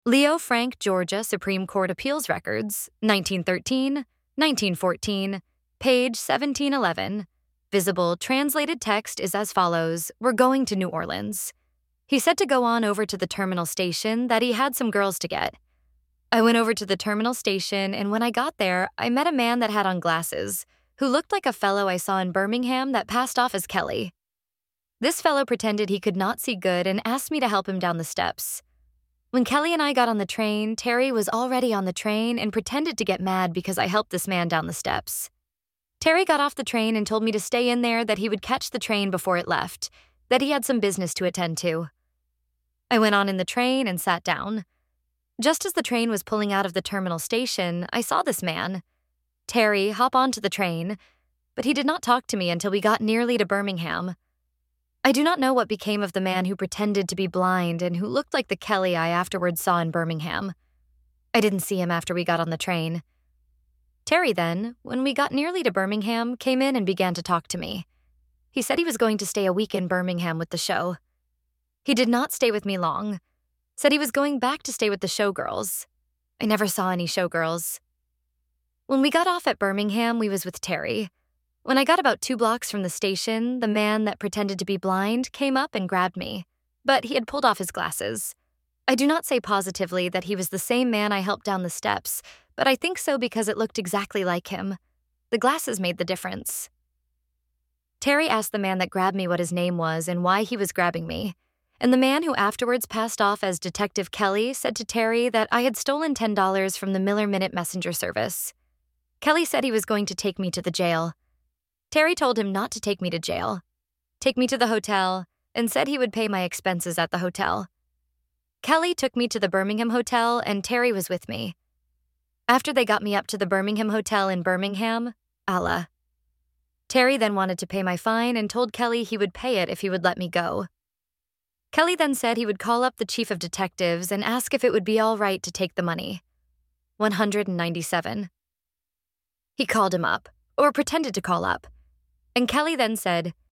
Leo Frank, Georgia Supreme Court Appeals Records, 1913, 1914, page 1711. Visible translated text is as follows: We're going to New Orleans. He said to go on over to the terminal station, that he had some girls to get. I went over to the terminal station, and when I got there, I met a man that had on glasses, who looked like a fellow I saw in Birmingham that passed off as Kelly. This fellow pretended he could not see good and asked me to help him down the steps. When Kelly and I got on the train, Terry was already on the train and pretended to get mad because I helped this man down the steps. Terry got off the train and told me to stay in there, that he would catch the train before it left, that he had some business to attend to. I went on in the train and sat down. Just as the train was pulling out of the terminal station, I saw this man, Terry, hop onto the train, but he did not talk to me until we got nearly to Birmingham. I do not know what became of the man who pretended to be blind and who looked like the Kelly I afterwards saw in Birmingham. I didn't see him after we got on the train. Terry then, when we got nearly to Birmingham, came in and began to talk to me. He said he was going to stay a week in Birmingham with the show. He did not stay with me long. Said he was going back to stay with the showgirls. I never saw any showgirls. When we got off at Birmingham, we was with Terry. When I got about 2 blocks from the station, the man that pretended to be blind came up and grabbed me, but he had pulled off his glasses. I do not say positively that he was the same man I helped down the steps, but I think so because it looked exactly like him. The glasses made the difference. Terry asked the man that grabbed me what his name was and why he was grabbing me, and the man who afterwards passed off as Detective Kelly said to Terry that I had stolen $10 from the Miller Minute Messenger service. Kelly said he was going to take me to the jail. Terry told him not to take me to jail, take me to the hotel, and said he would pay my expenses at the hotel. Kelly took me to the Birmingham Hotel, and Terry was with me. After they got me up to the Birmingham Hotel in Birmingham, Allah. Terry then wanted to pay my fine and told Kelly he would pay it if he would let me go. Kelly then said he would call up the chief of detectives and ask if it would be all right to take the money. 197. He called him up, or pretended to call up, and Kelly then said,